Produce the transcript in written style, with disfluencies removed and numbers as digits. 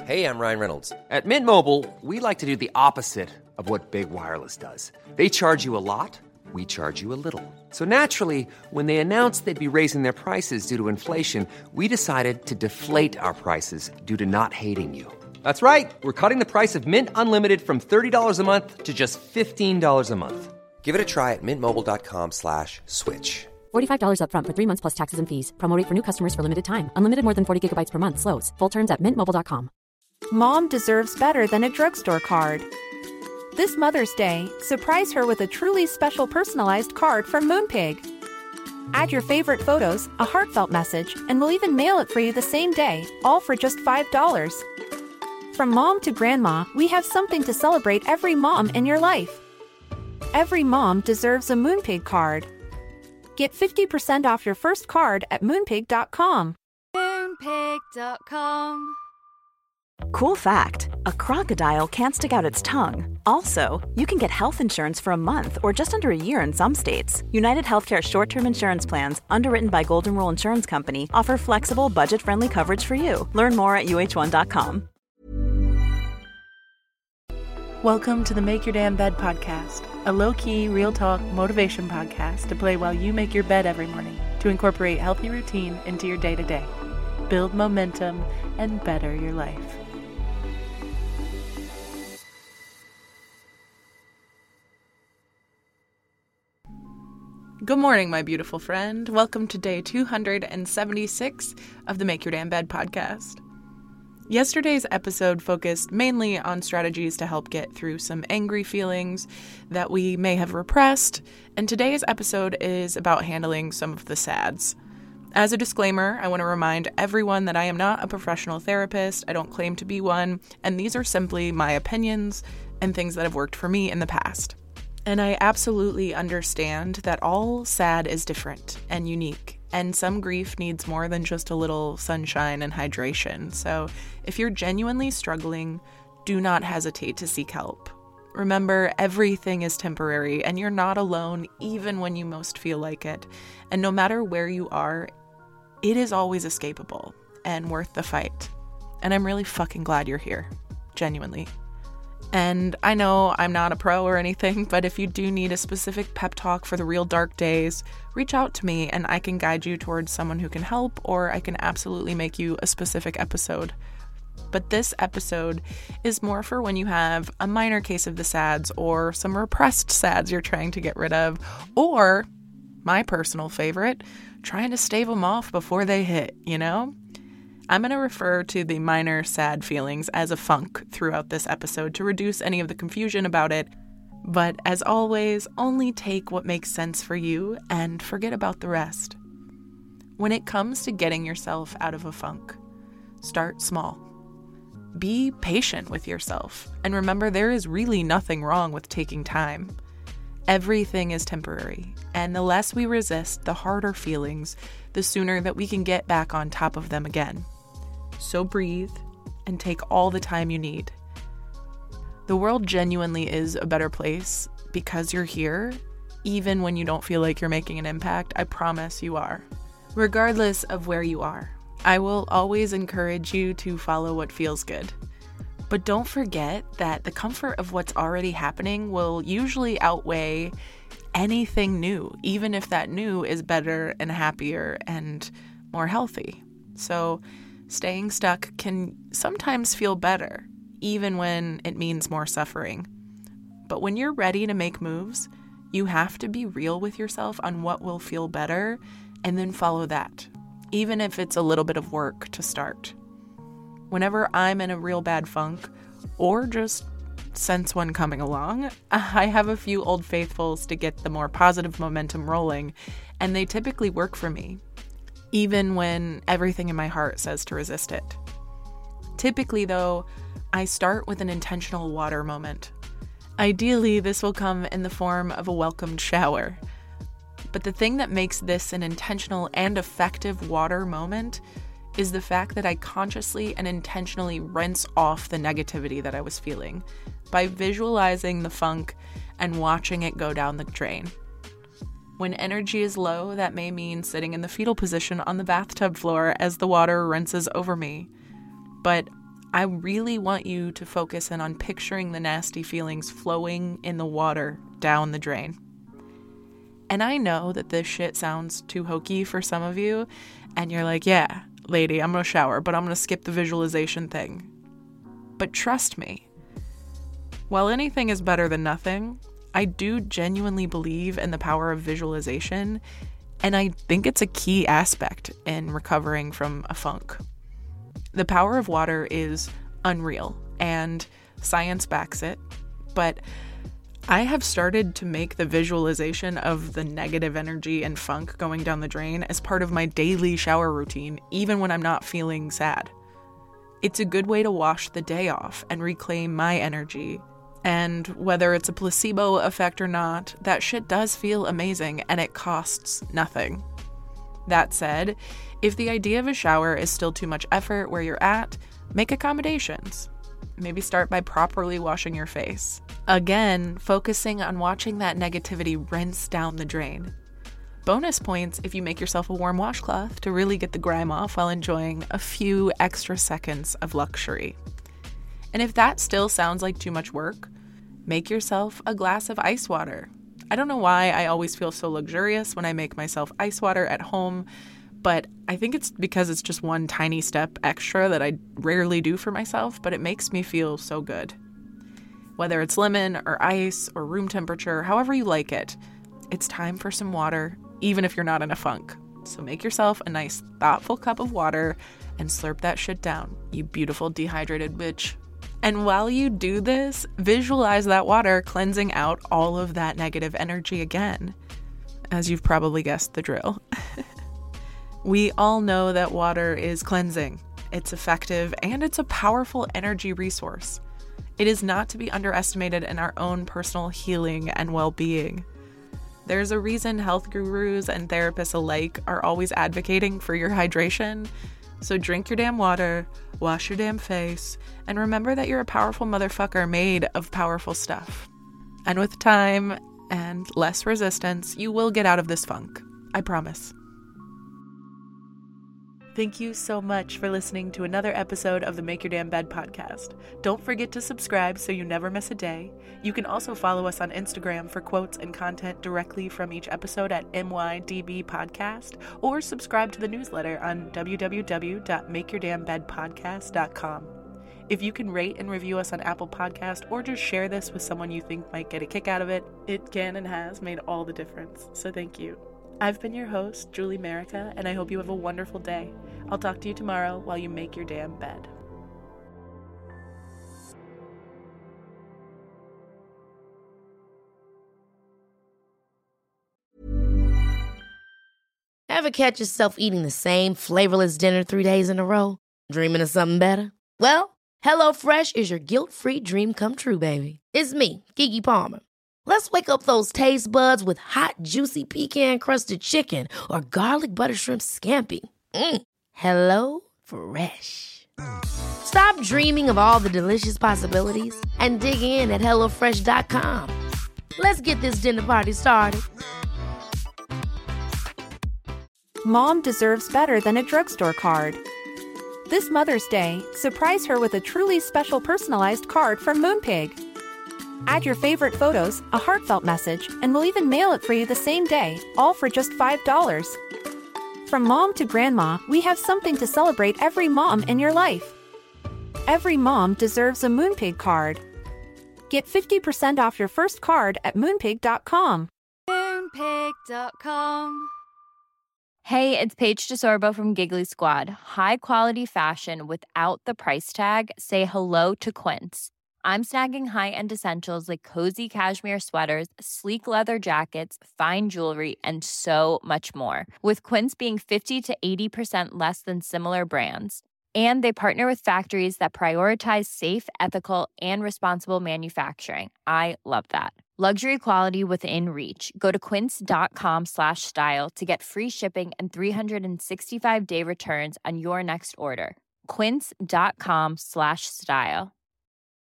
Hey, I'm Ryan Reynolds. At Mint Mobile, we like to do the opposite of what Big Wireless does. They charge you a lot, we charge you a little. So naturally, when they announced they'd be raising their prices due to inflation, we decided to deflate our prices due to not hating you. That's right. We're cutting the price of Mint Unlimited from $30 a month to just $15 a month. Give it a try at mintmobile.com/switch. $45 up front for 3 months plus taxes and fees. Promo rate for new customers for limited time. Unlimited more than 40 gigabytes per month. Slows full terms at mintmobile.com. Mom deserves better than a drugstore card. This Mother's Day, surprise her with a truly special personalized card from Moonpig. Add your favorite photos, a heartfelt message, and we'll even mail it for you the same day, all for just $5. From mom to grandma, we have something to celebrate every mom in your life. Every mom deserves a Moonpig card. Get 50% off your first card at moonpig.com. Moonpig.com. Cool fact, a crocodile can't stick out its tongue. Also, you can get health insurance for a month or just under a year in some states. United Healthcare short-term insurance plans, underwritten by Golden Rule Insurance Company, offer flexible, budget-friendly coverage for you. Learn more at uh1.com. Welcome to the Make Your Damn Bed podcast, a low-key, real-talk motivation podcast to play while you make your bed every morning to incorporate healthy routine into your day-to-day. Build momentum and better your life. Good morning, my beautiful friend. Welcome to day 276 of the Make Your Damn Bed podcast. Yesterday's episode focused mainly on strategies to help get through some angry feelings that we may have repressed, and today's episode is about handling some of the sads. As a disclaimer, I want to remind everyone that I am not a professional therapist, I don't claim to be one, and these are simply my opinions and things that have worked for me in the past. And I absolutely understand that all sad is different and unique, and some grief needs more than just a little sunshine and hydration. So if you're genuinely struggling, do not hesitate to seek help. Remember, everything is temporary, and you're not alone even when you most feel like it. And no matter where you are, it is always escapable and worth the fight. And I'm really fucking glad you're here. Genuinely. And I know I'm not a pro or anything, but if you do need a specific pep talk for the real dark days, reach out to me and I can guide you towards someone who can help, or I can absolutely make you a specific episode. But this episode is more for when you have a minor case of the sads or some repressed sads you're trying to get rid of, or, my personal favorite, trying to stave them off before they hit, you know? I'm going to refer to the minor sad feelings as a funk throughout this episode to reduce any of the confusion about it. But as always, only take what makes sense for you and forget about the rest. When it comes to getting yourself out of a funk, start small. Be patient with yourself, and remember there is really nothing wrong with taking time. Everything is temporary, and the less we resist the harder feelings, the sooner that we can get back on top of them again. So breathe and take all the time you need. The world genuinely is a better place because you're here, even when you don't feel like you're making an impact. I promise you are. Regardless of where you are, I will always encourage you to follow what feels good. But don't forget that the comfort of what's already happening will usually outweigh anything new, even if that new is better and happier and more healthy. So staying stuck can sometimes feel better, even when it means more suffering. But when you're ready to make moves, you have to be real with yourself on what will feel better and then follow that, even if it's a little bit of work to start. Whenever I'm in a real bad funk, or just sense one coming along, I have a few old faithfuls to get the more positive momentum rolling, and they typically work for me, even when everything in my heart says to resist it. Typically, though, I start with an intentional water moment. Ideally, this will come in the form of a welcomed shower. But the thing that makes this an intentional and effective water moment is the fact that I consciously and intentionally rinse off the negativity that I was feeling by visualizing the funk and watching it go down the drain. When energy is low, that may mean sitting in the fetal position on the bathtub floor as the water rinses over me. But I really want you to focus in on picturing the nasty feelings flowing in the water down the drain. And I know that this shit sounds too hokey for some of you, and you're like, yeah, lady, I'm gonna shower, but I'm gonna skip the visualization thing. But trust me, while anything is better than nothing, I do genuinely believe in the power of visualization, and I think it's a key aspect in recovering from a funk. The power of water is unreal, and science backs it, but I have started to make the visualization of the negative energy and funk going down the drain as part of my daily shower routine, even when I'm not feeling sad. It's a good way to wash the day off and reclaim my energy. And whether it's a placebo effect or not, that shit does feel amazing, and it costs nothing. That said, if the idea of a shower is still too much effort where you're at, make accommodations. Maybe start by properly washing your face. Again, focusing on watching that negativity rinse down the drain. Bonus points if you make yourself a warm washcloth to really get the grime off while enjoying a few extra seconds of luxury. And if that still sounds like too much work, make yourself a glass of ice water. I don't know why I always feel so luxurious when I make myself ice water at home, but I think it's because it's just one tiny step extra that I rarely do for myself, but it makes me feel so good. Whether it's lemon or ice or room temperature, however you like it, it's time for some water, even if you're not in a funk. So make yourself a nice, thoughtful cup of water and slurp that shit down, you beautiful dehydrated bitch. And while you do this, visualize that water cleansing out all of that negative energy again. As you've probably guessed the drill. We all know that water is cleansing. It's effective, and it's a powerful energy resource. It is not to be underestimated in our own personal healing and well-being. There's a reason health gurus and therapists alike are always advocating for your hydration. So drink your damn water, wash your damn face, and remember that you're a powerful motherfucker made of powerful stuff. And with time and less resistance, you will get out of this funk. I promise. Thank you so much for listening to another episode of the Make Your Damn Bed podcast. Don't forget to subscribe so you never miss a day. You can also follow us on Instagram for quotes and content directly from each episode at MYDB Podcast, or subscribe to the newsletter on www.makeyourdamnbedpodcast.com. If you can rate and review us on Apple Podcast, or just share this with someone you think might get a kick out of it, it can and has made all the difference. So thank you. I've been your host, Julie Merica, and I hope you have a wonderful day. I'll talk to you tomorrow while you make your damn bed. Ever catch yourself eating the same flavorless dinner 3 days in a row? Dreaming of something better? Well, HelloFresh is your guilt-free dream come true, baby. It's me, Keke Palmer. Let's wake up those taste buds with hot, juicy pecan-crusted chicken or garlic butter shrimp scampi. Hello Fresh. Stop dreaming of all the delicious possibilities and dig in at HelloFresh.com. Let's get this dinner party started. Mom deserves better than a drugstore card. This Mother's Day, surprise her with a truly special personalized card from Moonpig. Add your favorite photos, a heartfelt message, and we'll even mail it for you the same day, all for just $5. From mom to grandma, we have something to celebrate every mom in your life. Every mom deserves a Moonpig card. Get 50% off your first card at Moonpig.com. Moonpig.com. Hey, it's Paige DeSorbo from Giggly Squad. High quality fashion without the price tag. Say hello to Quince. I'm snagging high-end essentials like cozy cashmere sweaters, sleek leather jackets, fine jewelry, and so much more. With Quince being 50 to 80% less than similar brands. And they partner with factories that prioritize safe, ethical, and responsible manufacturing. I love that. Luxury quality within reach. Go to quince.com/style to get free shipping and 365-day returns on your next order. Quince.com/style.